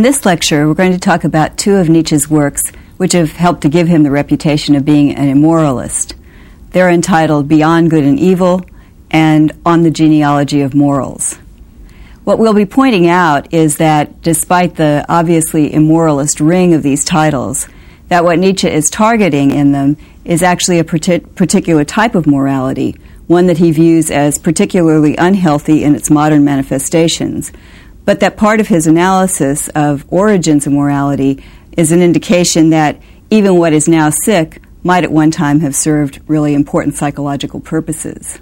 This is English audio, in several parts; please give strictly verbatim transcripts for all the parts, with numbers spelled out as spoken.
In this lecture, we're going to talk about two of Nietzsche's works which have helped to give him the reputation of being an immoralist. They're entitled Beyond Good and Evil and On the Genealogy of Morals. What we'll be pointing out is that despite the obviously immoralist ring of these titles, that what Nietzsche is targeting in them is actually a partic- particular type of morality, one that he views as particularly unhealthy in its modern manifestations, but that part of his analysis of origins of morality is an indication that even what is now sick might at one time have served really important psychological purposes.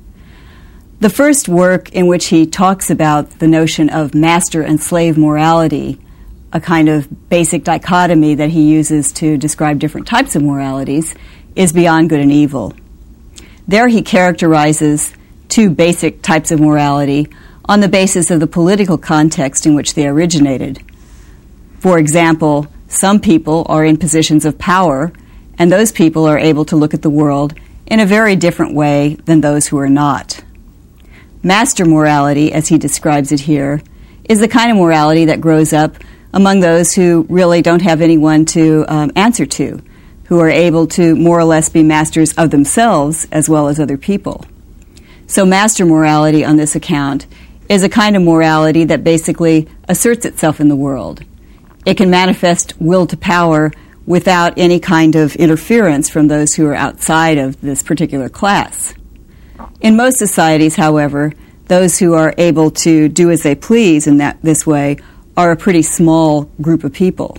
The first work in which he talks about the notion of master and slave morality, a kind of basic dichotomy that he uses to describe different types of moralities, is Beyond Good and Evil. There he characterizes two basic types of morality on the basis of the political context in which they originated. For example, some people are in positions of power, and those people are able to look at the world in a very different way than those who are not. Master morality, as he describes it here, is the kind of morality that grows up among those who really don't have anyone to um, answer to, who are able to more or less be masters of themselves as well as other people. So master morality on this account is a kind of morality that basically asserts itself in the world. It can manifest will to power without any kind of interference from those who are outside of this particular class. In most societies, however, those who are able to do as they please in that this way are a pretty small group of people.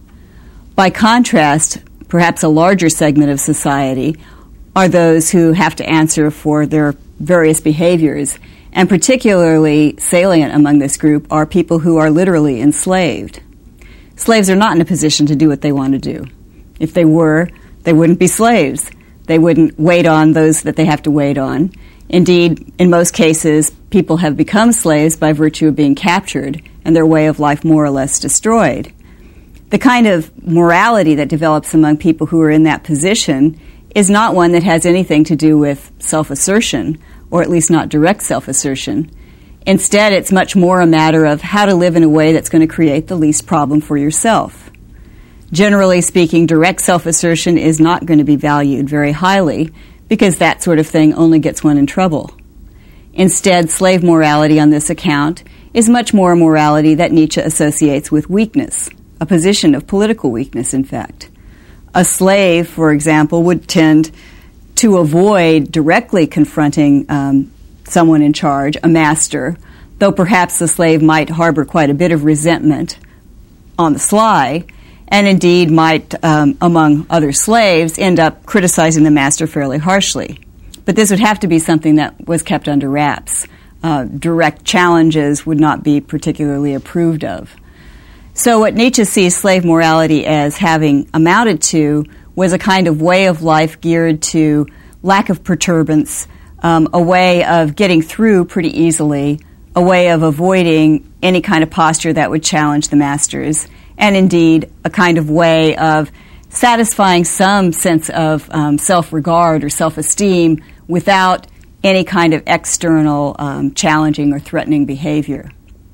By contrast, perhaps a larger segment of society are those who have to answer for their various behaviors, and particularly salient among this group are people who are literally enslaved. Slaves are not in a position to do what they want to do. If they were, they wouldn't be slaves. They wouldn't wait on those that they have to wait on. Indeed, in most cases, people have become slaves by virtue of being captured and their way of life more or less destroyed. The kind of morality that develops among people who are in that position is not one that has anything to do with self-assertion, or at least not direct self-assertion. Instead, it's much more a matter of how to live in a way that's going to create the least problem for yourself. Generally speaking, direct self-assertion is not going to be valued very highly because that sort of thing only gets one in trouble. Instead, slave morality on this account is much more a morality that Nietzsche associates with weakness, a position of political weakness, in fact. A slave, for example, would tend to avoid directly confronting um, someone in charge, a master, though perhaps the slave might harbor quite a bit of resentment on the sly, and indeed might, um, among other slaves, end up criticizing the master fairly harshly. But this would have to be something that was kept under wraps. Uh, direct challenges would not be particularly approved of. So what Nietzsche sees slave morality as having amounted to was a kind of way of life geared to lack of perturbance, um, a way of getting through pretty easily, a way of avoiding any kind of posture that would challenge the masters, and indeed a kind of way of satisfying some sense of um, self-regard or self-esteem without any kind of external um, challenging or threatening behavior.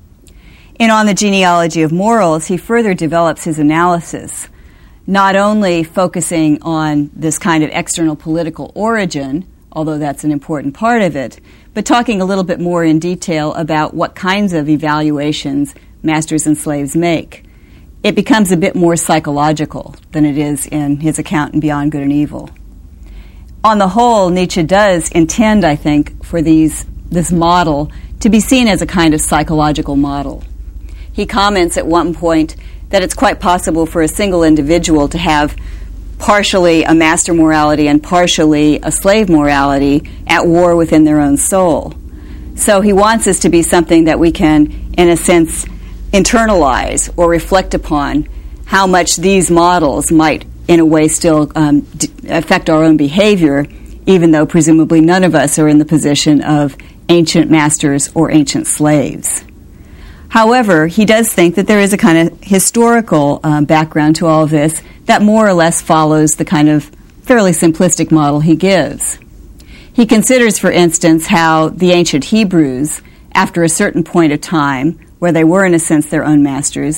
In On the Genealogy of Morals, he further develops his analysis, not only focusing on this kind of external political origin, although that's an important part of it, but talking a little bit more in detail about what kinds of evaluations masters and slaves make. It becomes a bit more psychological than it is in his account in Beyond Good and Evil. On the whole, Nietzsche does intend, I think, for these this model to be seen as a kind of psychological model. He comments at one point that it's quite possible for a single individual to have partially a master morality and partially a slave morality at war within their own soul. So he wants this to be something that we can, in a sense, internalize or reflect upon how much these models might, in a way, still um, d- affect our own behavior, even though presumably none of us are in the position of ancient masters or ancient slaves. However, he does think that there is a kind of historical um, background to all of this that more or less follows the kind of fairly simplistic model he gives. He considers, for instance, how the ancient Hebrews, after a certain point of time, where they were in a sense their own masters,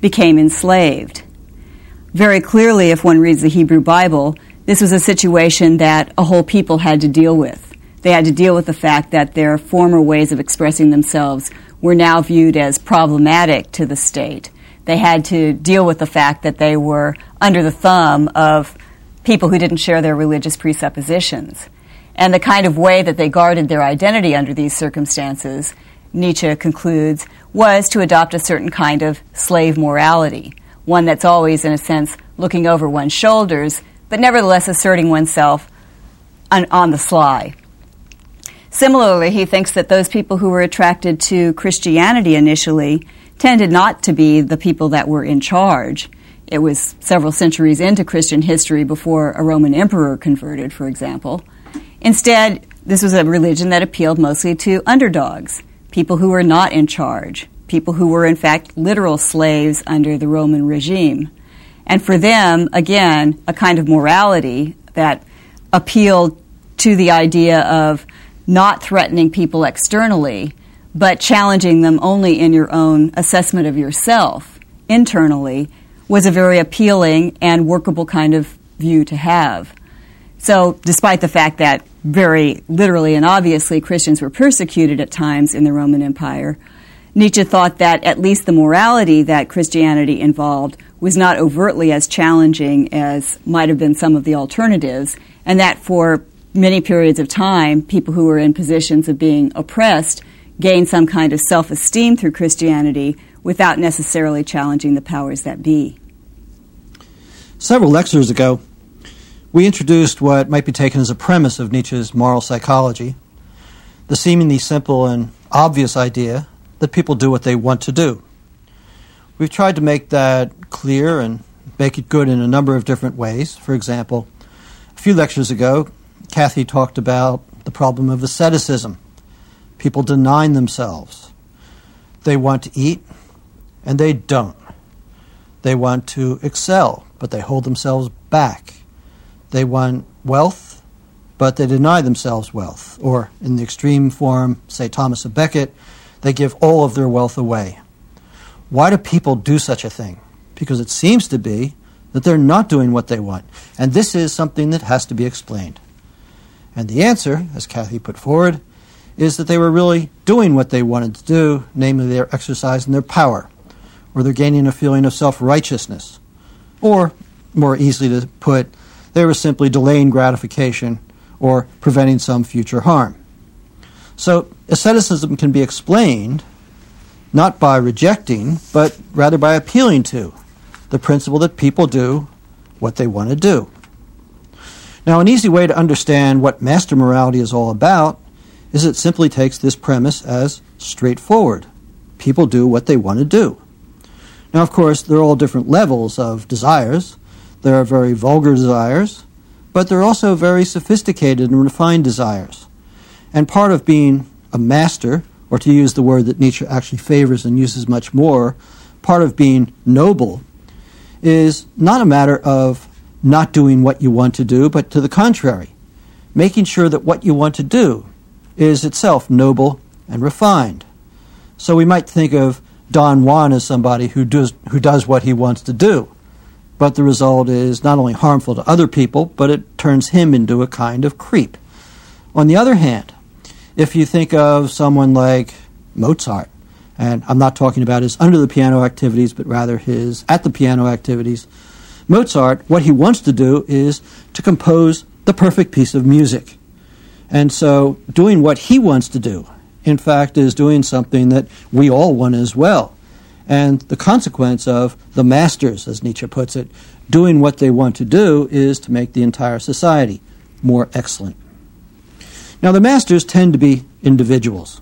became enslaved. Very clearly, if one reads the Hebrew Bible, this was a situation that a whole people had to deal with. They had to deal with the fact that their former ways of expressing themselves were now viewed as problematic to the state. They had to deal with the fact that they were under the thumb of people who didn't share their religious presuppositions. And the kind of way that they guarded their identity under these circumstances, Nietzsche concludes, was to adopt a certain kind of slave morality, one that's always, in a sense, looking over one's shoulders, but nevertheless asserting oneself on, on the sly. Similarly, he thinks that those people who were attracted to Christianity initially tended not to be the people that were in charge. It was several centuries into Christian history before a Roman emperor converted, for example. Instead, this was a religion that appealed mostly to underdogs, people who were not in charge, people who were in fact literal slaves under the Roman regime. And for them, again, a kind of morality that appealed to the idea of not threatening people externally, but challenging them only in your own assessment of yourself internally, was a very appealing and workable kind of view to have. So despite the fact that very literally and obviously Christians were persecuted at times in the Roman Empire, Nietzsche thought that at least the morality that Christianity involved was not overtly as challenging as might have been some of the alternatives, and that for many periods of time, people who were in positions of being oppressed gained some kind of self-esteem through Christianity without necessarily challenging the powers that be. Several lectures ago, we introduced what might be taken as a premise of Nietzsche's moral psychology, the seemingly simple and obvious idea that people do what they want to do. We've tried to make that clear and make it good in a number of different ways. For example, a few lectures ago, Kathy talked about the problem of asceticism, people denying themselves. They want to eat, and they don't. They want to excel, but they hold themselves back. They want wealth, but they deny themselves wealth. Or, in the extreme form, say Thomas à Becket, they give all of their wealth away. Why do people do such a thing? Because it seems to be that they're not doing what they want. And this is something that has to be explained. And the answer, as Kathy put forward, is that they were really doing what they wanted to do, namely they're exercising their power, or they're gaining a feeling of self-righteousness. Or, more easily to put, they were simply delaying gratification or preventing some future harm. So asceticism can be explained not by rejecting, but rather by appealing to the principle that people do what they want to do. Now, an easy way to understand what master morality is all about is it simply takes this premise as straightforward. People do what they want to do. Now, of course, there are all different levels of desires. There are very vulgar desires, but there are also very sophisticated and refined desires. And part of being a master, or to use the word that Nietzsche actually favors and uses much more, part of being noble is not a matter of not doing what you want to do, but to the contrary, making sure that what you want to do is itself noble and refined. So we might think of Don Juan as somebody who does, who does what he wants to do, but the result is not only harmful to other people, but it turns him into a kind of creep. On the other hand, if you think of someone like Mozart, and I'm not talking about his under-the-piano activities, but rather his at-the-piano activities, Mozart, what he wants to do is to compose the perfect piece of music. And so doing what he wants to do, in fact, is doing something that we all want as well. And the consequence of the masters, as Nietzsche puts it, doing what they want to do is to make the entire society more excellent. Now, the masters tend to be individuals.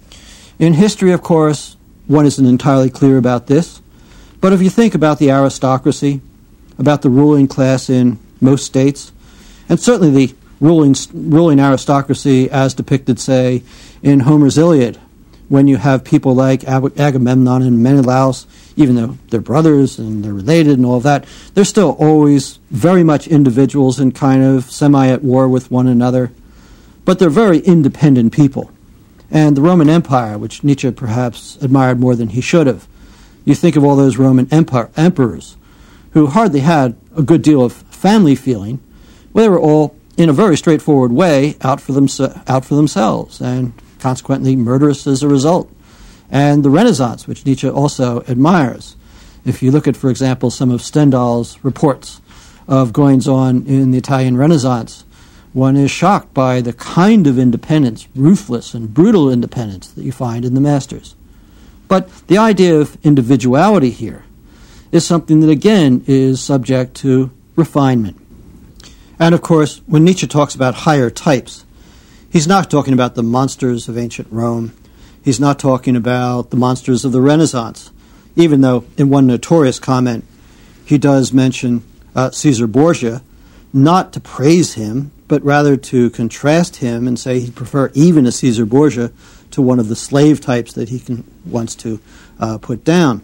In history, of course, one isn't entirely clear about this, but if you think about the aristocracy, about the ruling class in most states, and certainly the ruling ruling aristocracy as depicted, say, in Homer's Iliad, when you have people like Ag- Agamemnon and Menelaus, even though they're brothers and they're related and all of that, they're still always very much individuals and kind of semi at war with one another. But they're very independent people. And the Roman Empire, which Nietzsche perhaps admired more than he should have, You think of all those Roman empire, emperors who hardly had a good deal of family feeling. Well, they were all, in a very straightforward way, out for, them, out for themselves, and consequently murderous as a result. And the Renaissance, which Nietzsche also admires. If you look at, for example, some of Stendhal's reports of goings-on in the Italian Renaissance, one is shocked by the kind of independence, ruthless and brutal independence, that you find in the masters. But the idea of individuality here is something that, again, is subject to refinement. And, of course, when Nietzsche talks about higher types, he's not talking about the monsters of ancient Rome. He's not talking about the monsters of the Renaissance, even though in one notorious comment he does mention uh, Caesar Borgia, not to praise him, but rather to contrast him and say he'd prefer even a Caesar Borgia to one of the slave types that he can, wants to uh, put down.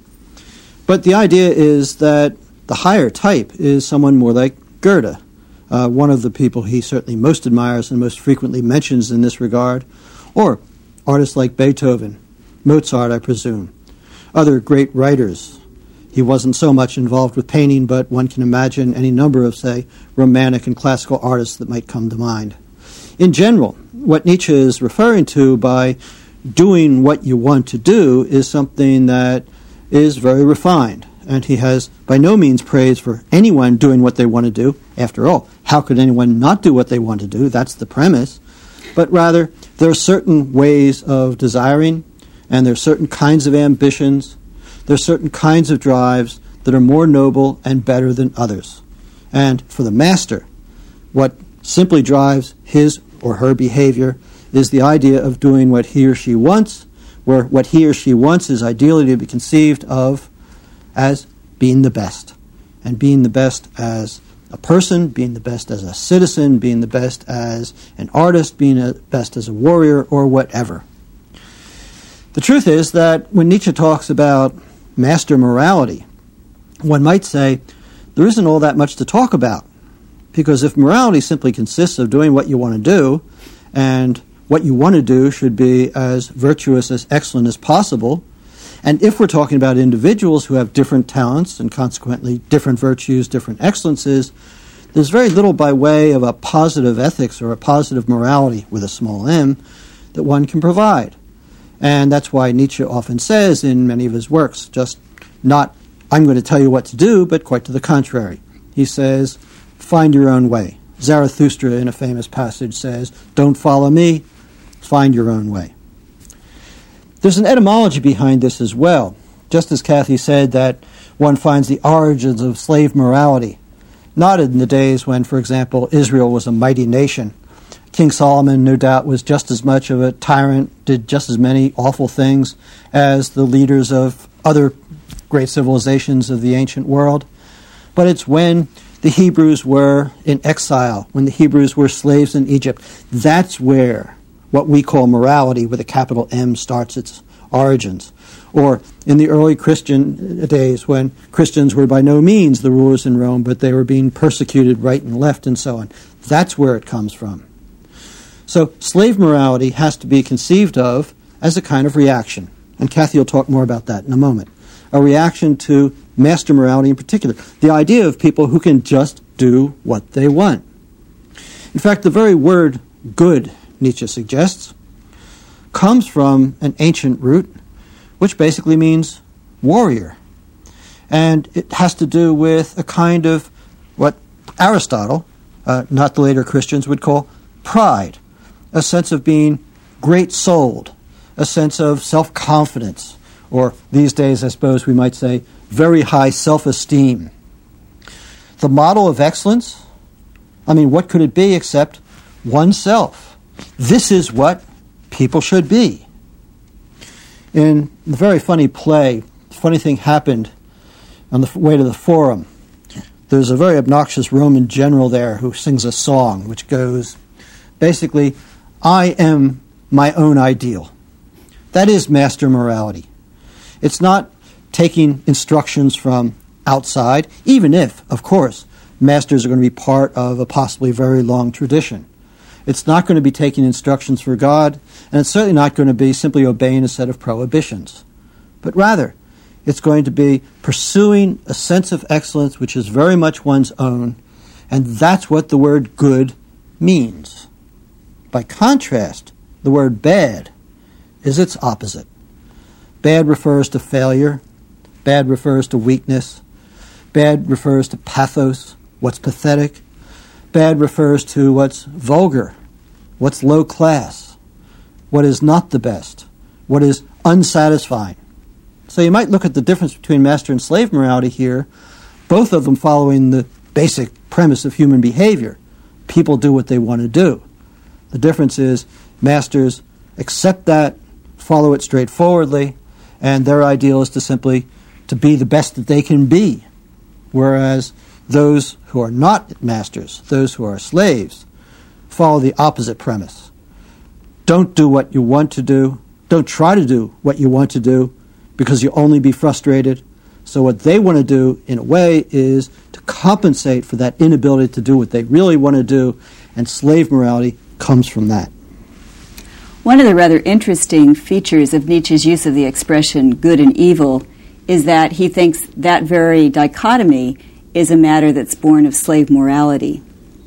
But the idea is that the higher type is someone more like Goethe, uh, one of the people he certainly most admires and most frequently mentions in this regard, or artists like Beethoven, Mozart, I presume, other great writers. He wasn't so much involved with painting, but one can imagine any number of, say, Romantic and classical artists that might come to mind. In general, what Nietzsche is referring to by doing what you want to do is something that is very refined, and he has by no means praise for anyone doing what they want to do. After all, how could anyone not do what they want to do? That's the premise. But rather, there are certain ways of desiring, and there are certain kinds of ambitions, there are certain kinds of drives that are more noble and better than others. And for the master, what simply drives his or her behavior is the idea of doing what he or she wants, where what he or she wants is ideally to be conceived of as being the best, and being the best as a person, being the best as a citizen, being the best as an artist, being the best as a warrior, or whatever. The truth is that when Nietzsche talks about master morality, one might say there isn't all that much to talk about, because if morality simply consists of doing what you want to do, and what you want to do should be as virtuous, as excellent as possible, and if we're talking about individuals who have different talents and consequently different virtues, different excellences, there's very little by way of a positive ethics or a positive morality with a small m that one can provide. And that's why Nietzsche often says in many of his works, just not, I'm going to tell you what to do, but quite to the contrary. He says, find your own way. Zarathustra, in a famous passage, says, don't follow me, find your own way. There's an etymology behind this as well. Just as Kathy said that one finds the origins of slave morality, not in the days when, for example, Israel was a mighty nation. King Solomon, no doubt, was just as much of a tyrant, did just as many awful things as the leaders of other great civilizations of the ancient world. But it's when the Hebrews were in exile, when the Hebrews were slaves in Egypt, that's where what we call morality with a capital M starts its origins. Or in the early Christian days when Christians were by no means the rulers in Rome, but they were being persecuted right and left and so on. That's where it comes from. So slave morality has to be conceived of as a kind of reaction. And Kathy will talk more about that in a moment. A reaction to master morality in particular. The idea of people who can just do what they want. In fact, the very word good, Nietzsche suggests, comes from an ancient root, which basically means warrior. And it has to do with a kind of what Aristotle, uh, not the later Christians, would call pride. A sense of being great-souled, a sense of self-confidence, or these days, I suppose we might say, very high self-esteem. The model of excellence, I mean, what could it be except oneself? This is what people should be. In the very funny play, a funny thing happened on the way to the Forum. There's a very obnoxious Roman general there who sings a song which goes, basically, I am my own ideal. That is master morality. It's not taking instructions from outside, even if, of course, masters are going to be part of a possibly very long tradition. It's not going to be taking instructions for God, and it's certainly not going to be simply obeying a set of prohibitions. But rather, It's going to be pursuing a sense of excellence which is very much one's own, and that's what the word good means. By contrast, the word bad is its opposite. Bad refers to failure. Bad refers to weakness. Bad refers to pathos, what's pathetic. Bad refers to what's vulgar, what's low class, what is not the best, what is unsatisfying. So you might look at the difference between master and slave morality here, both of them following the basic premise of human behavior. People do what they want to do. The difference is masters accept that, follow it straightforwardly, and their ideal is to simply to be the best that they can be. Whereas those who are not masters, those who are slaves, follow the opposite premise. Don't do what you want to do. Don't try to do what you want to do, because you'll only be frustrated. So what they want to do, in a way, is to compensate for that inability to do what they really want to do, and slave morality comes from that. One of the rather interesting features of Nietzsche's use of the expression good and evil is that he thinks that very dichotomy is a matter that's born of slave morality.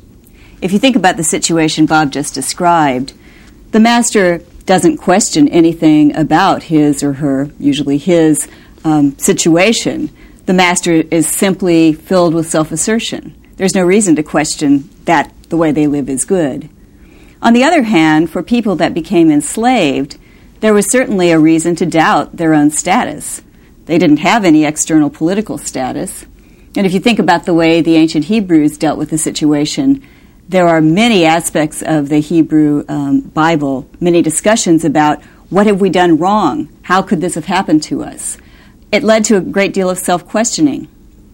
If you think about the situation Bob just described, the master doesn't question anything about his or her, usually his, um, situation. The master is simply filled with self-assertion. There's no reason to question that the way they live is good. On the other hand, for people that became enslaved, there was certainly a reason to doubt their own status. They didn't have any external political status. And if you think about the way the ancient Hebrews dealt with the situation, there are many aspects of the Hebrew um, Bible, many discussions about what have we done wrong? How could this have happened to us? It led to a great deal of self-questioning.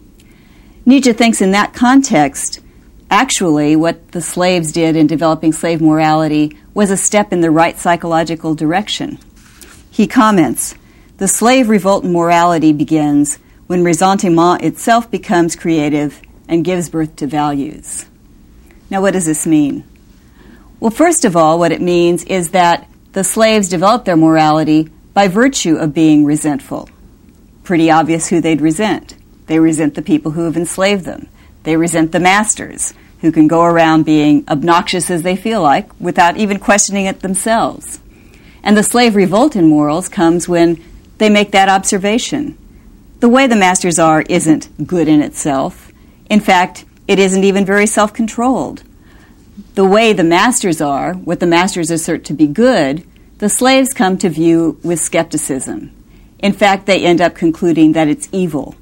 Nietzsche thinks in that context, actually, what the slaves did in developing slave morality was a step in the right psychological direction. He comments, "The slave revolt in morality begins when ressentiment itself becomes creative and gives birth to values." Now, what does this mean? Well, first of all, what it means is that the slaves developed their morality by virtue of being resentful. Pretty obvious who they'd resent. They resent the people who have enslaved them. They resent the masters, who can go around being obnoxious as they feel like without even questioning it themselves. And the slave revolt in morals comes when they make that observation. The way the masters are isn't good in itself. In fact, it isn't even very self-controlled. The way the masters are, what the masters assert to be good, the slaves come to view with skepticism. In fact, they end up concluding that it's evil.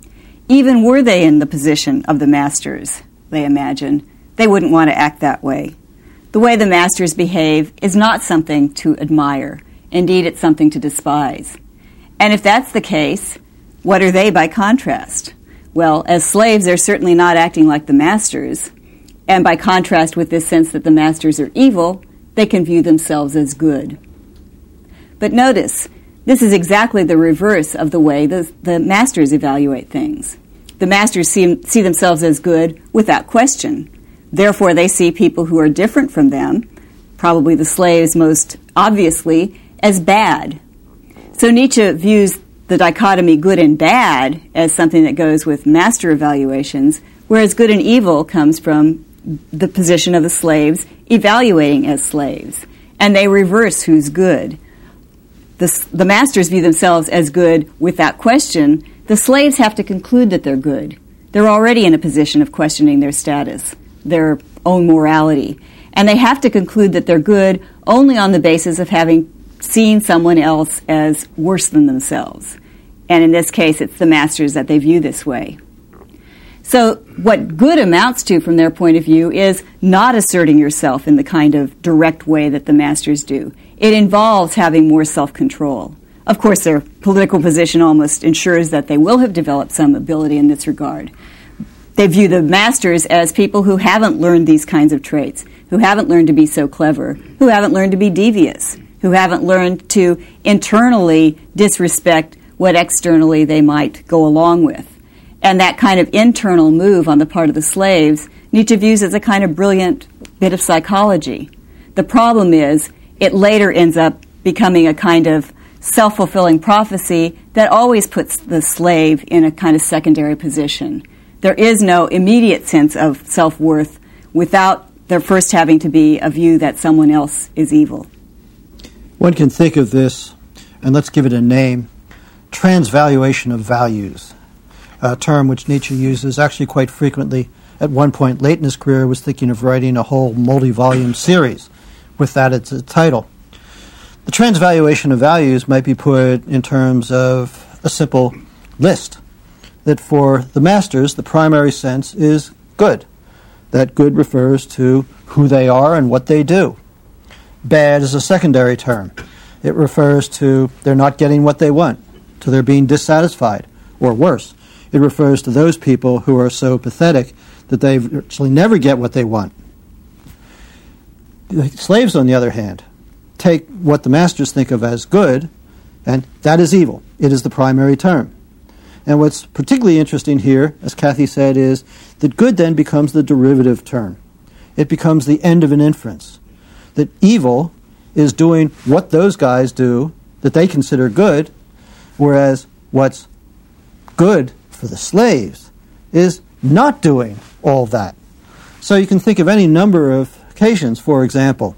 Even were they in the position of the masters, they imagine, they wouldn't want to act that way. The way the masters behave is not something to admire. Indeed, it's something to despise. And if that's the case, what are they by contrast? Well, as slaves, they're certainly not acting like the masters. And by contrast with this sense that the masters are evil, they can view themselves as good. But notice, this is exactly the reverse of the way the, the masters evaluate things. The masters see, see themselves as good without question. Therefore, they see people who are different from them, probably the slaves most obviously, as bad. So Nietzsche views the dichotomy good and bad as something that goes with master evaluations, whereas good and evil comes from the position of the slaves evaluating as slaves. And they reverse who's good. The, the masters view themselves as good without question. The slaves have to conclude that they're good. They're already in a position of questioning their status, their own morality. And they have to conclude that they're good only on the basis of having seen someone else as worse than themselves. And in this case, it's the masters that they view this way. So what good amounts to, from their point of view, is not asserting yourself in the kind of direct way that the masters do. It involves having more self-control. Of course, their political position almost ensures that they will have developed some ability in this regard. They view the masters as people who haven't learned these kinds of traits, who haven't learned to be so clever, who haven't learned to be devious, who haven't learned to internally disrespect what externally they might go along with. And that kind of internal move on the part of the slaves, Nietzsche views as a kind of brilliant bit of psychology. The problem is, it later ends up becoming a kind of self-fulfilling prophecy that always puts the slave in a kind of secondary position. There is no immediate sense of self-worth without there first having to be a view that someone else is evil. One can think of this, and let's give it a name, transvaluation of values, a term which Nietzsche uses actually quite frequently. At one point late in his career, was thinking of writing a whole multi-volume series with that as a title. The transvaluation of values might be put in terms of a simple list, that for the masters, the primary sense is good. That good refers to who they are and what they do. Bad is a secondary term. It refers to they're not getting what they want, to their being dissatisfied, or worse. It refers to those people who are so pathetic that they actually never get what they want. The slaves, on the other hand, take what the masters think of as good, and that is evil. It is the primary term. And what's particularly interesting here, as Kathy said, is that good then becomes the derivative term. It becomes the end of an inference. That evil is doing what those guys do that they consider good, whereas what's good for the slaves is not doing all that. So you can think of any number of occasions. For example,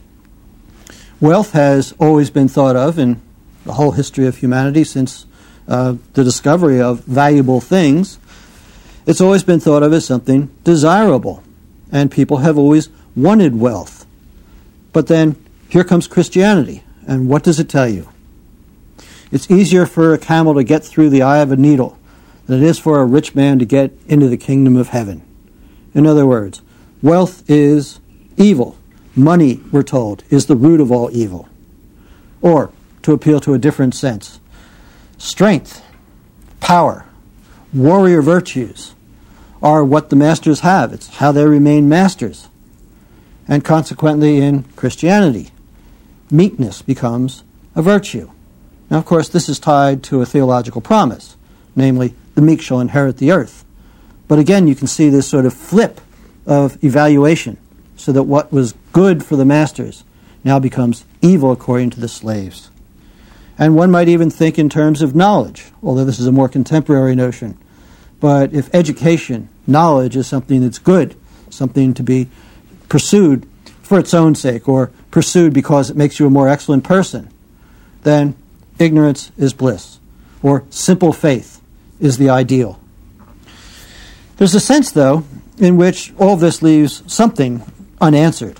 wealth has always been thought of in the whole history of humanity since uh, the discovery of valuable things. It's always been thought of as something desirable, and people have always wanted wealth. But then here comes Christianity, and what does it tell you? It's easier for a camel to get through the eye of a needle than it is for a rich man to get into the kingdom of heaven. In other words, wealth is evil. Money, we're told, is the root of all evil. Or, to appeal to a different sense, strength, power, warrior virtues are what the masters have. It's how they remain masters. And consequently, in Christianity, meekness becomes a virtue. Now, of course, this is tied to a theological promise, namely, the meek shall inherit the earth. But again, you can see this sort of flip of evaluation, so that what was good for the masters now becomes evil according to the slaves. And one might even think in terms of knowledge, although this is a more contemporary notion. But if education, knowledge, is something that's good, something to be pursued for its own sake, or pursued because it makes you a more excellent person, then ignorance is bliss, or simple faith is the ideal. There's a sense, though, in which all this leaves something unanswered.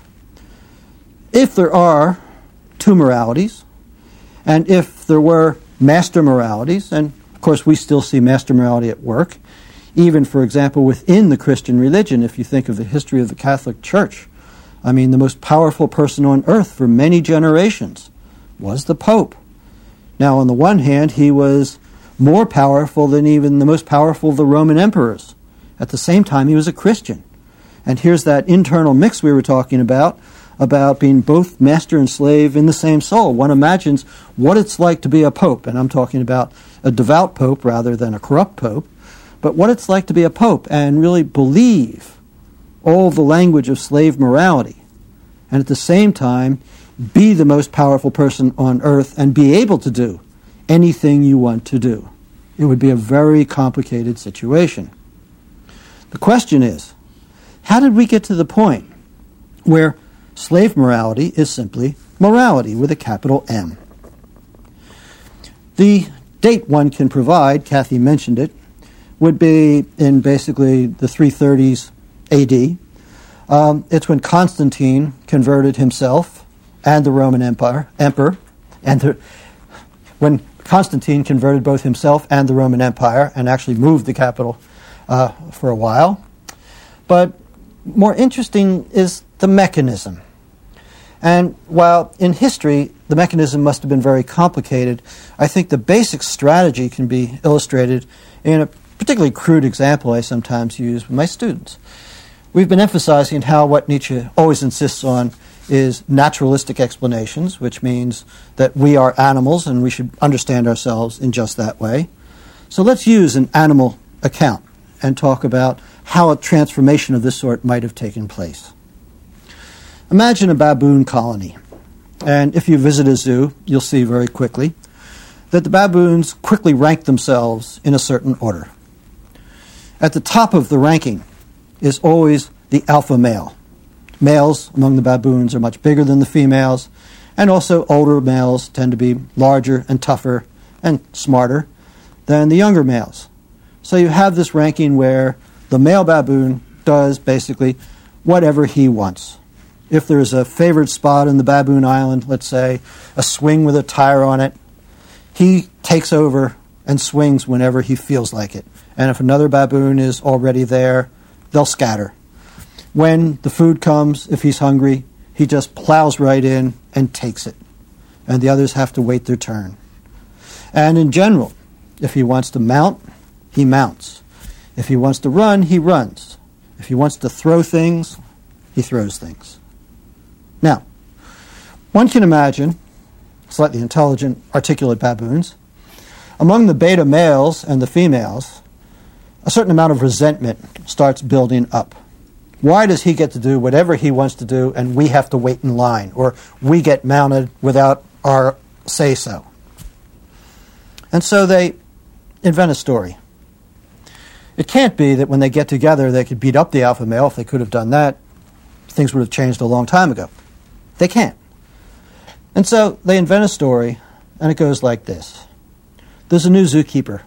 If there are two moralities, and if there were master moralities, and of course we still see master morality at work, even, for example, within the Christian religion, if you think of the history of the Catholic Church, I mean, the most powerful person on earth for many generations was the Pope. Now, on the one hand, he was more powerful than even the most powerful of the Roman emperors. At the same time, he was a Christian. And here's that internal mix we were talking about, about being both master and slave in the same soul. One imagines what it's like to be a pope, and I'm talking about a devout pope rather than a corrupt pope, but what it's like to be a pope and really believe all the language of slave morality, and at the same time be the most powerful person on earth and be able to do anything you want to do. It would be a very complicated situation. The question is, how did we get to the point where slave morality is simply morality with a capital M? The date one can provide, Kathy mentioned it, would be in basically the three thirties A D. Um, it's when Constantine converted himself and the Roman Empire, emperor, and the, when Constantine converted both himself and the Roman Empire and actually moved the capital uh, for a while. But more interesting is the mechanism. And while in history the mechanism must have been very complicated, I think the basic strategy can be illustrated in a particularly crude example I sometimes use with my students. We've been emphasizing how what Nietzsche always insists on is naturalistic explanations, which means that we are animals and we should understand ourselves in just that way. So let's use an animal account and talk about how a transformation of this sort might have taken place. Imagine a baboon colony. And if you visit a zoo, you'll see very quickly that the baboons quickly rank themselves in a certain order. At the top of the ranking is always the alpha male. Males among the baboons are much bigger than the females, and also older males tend to be larger and tougher and smarter than the younger males. So you have this ranking where the male baboon does basically whatever he wants. If there's a favored spot in the baboon island, let's say a swing with a tire on it, he takes over and swings whenever he feels like it. And if another baboon is already there, they'll scatter. When the food comes, if he's hungry, he just plows right in and takes it. And the others have to wait their turn. And in general, if he wants to mount, he mounts. If he wants to run, he runs. If he wants to throw things, he throws things. Now, one can imagine slightly intelligent, articulate baboons. Among the beta males and the females, a certain amount of resentment starts building up. Why does he get to do whatever he wants to do and we have to wait in line, or we get mounted without our say-so? And so they invent a story. It can't be that when they get together they could beat up the alpha male. If they could have done that, things would have changed a long time ago. They can't. And so they invent a story, and it goes like this. There's a new zookeeper.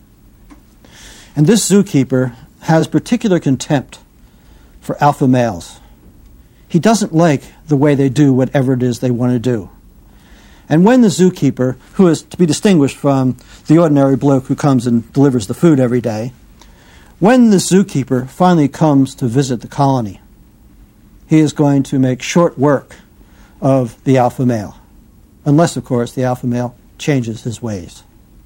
And this zookeeper has particular contempt for alpha males. He doesn't like the way they do whatever it is they want to do. And when the zookeeper, who is to be distinguished from the ordinary bloke who comes and delivers the food every day, when the zookeeper finally comes to visit the colony, he is going to make short work of the alpha male. Unless, of course, the alpha male changes his ways.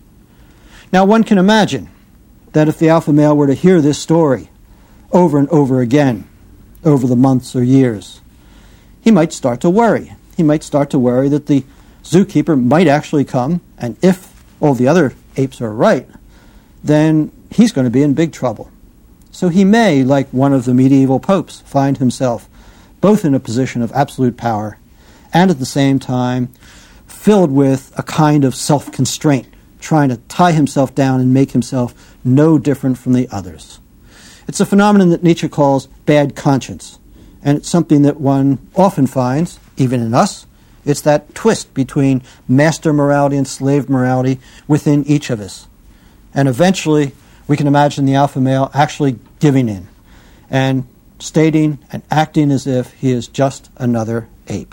Now, one can imagine that if the alpha male were to hear this story over and over again over the months or years, he might start to worry. He might start to worry that the zookeeper might actually come, and if all the other apes are right, then he's going to be in big trouble. So he may, like one of the medieval popes, find himself both in a position of absolute power and at the same time filled with a kind of self-constraint, trying to tie himself down and make himself no different from the others. It's a phenomenon that Nietzsche calls bad conscience, and it's something that one often finds, even in us. It's that twist between master morality and slave morality within each of us. And eventually, we can imagine the alpha male actually giving in and stating and acting as if he is just another ape.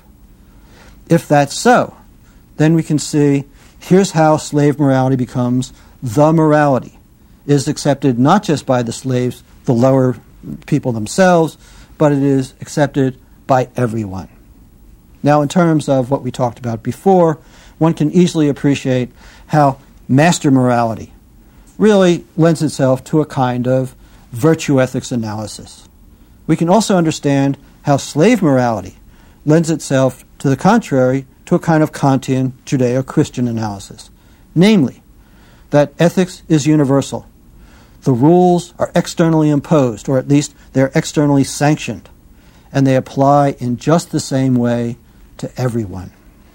If that's so, then we can see here's how slave morality becomes the morality. It is accepted not just by the slaves, the lower people themselves, but it is accepted by everyone. Now, in terms of what we talked about before, one can easily appreciate how master morality really lends itself to a kind of virtue ethics analysis. We can also understand how slave morality lends itself, to the contrary, to a kind of Kantian Judeo-Christian analysis. Namely, that ethics is universal. The rules are externally imposed, or at least they're externally sanctioned, and they apply in just the same way to everyone.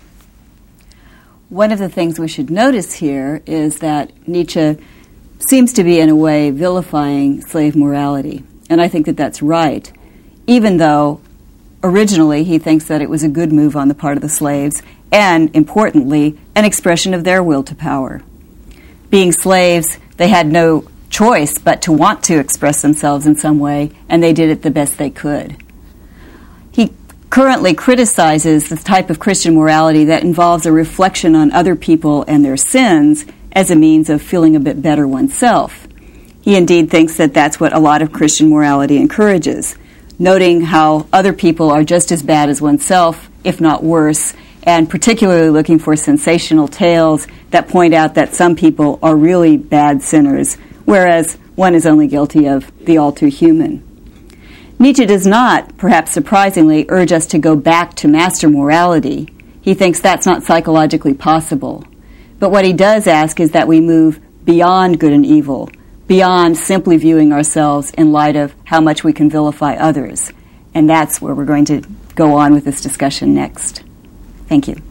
One of the things we should notice here is that Nietzsche seems to be, in a way, vilifying slave morality. And I think that that's right, even though originally he thinks that it was a good move on the part of the slaves, and, importantly, an expression of their will to power. Being slaves, they had no choice but to want to express themselves in some way, and they did it the best they could. He currently criticizes this type of Christian morality that involves a reflection on other people and their sins as a means of feeling a bit better oneself. He indeed thinks that that's what a lot of Christian morality encourages, noting how other people are just as bad as oneself, if not worse, and particularly looking for sensational tales that point out that some people are really bad sinners, whereas one is only guilty of the all-too-human. Nietzsche does not, perhaps surprisingly, urge us to go back to master morality. He thinks that's not psychologically possible. But what he does ask is that we move beyond good and evil, beyond simply viewing ourselves in light of how much we can vilify others. And that's where we're going to go on with this discussion next. Thank you.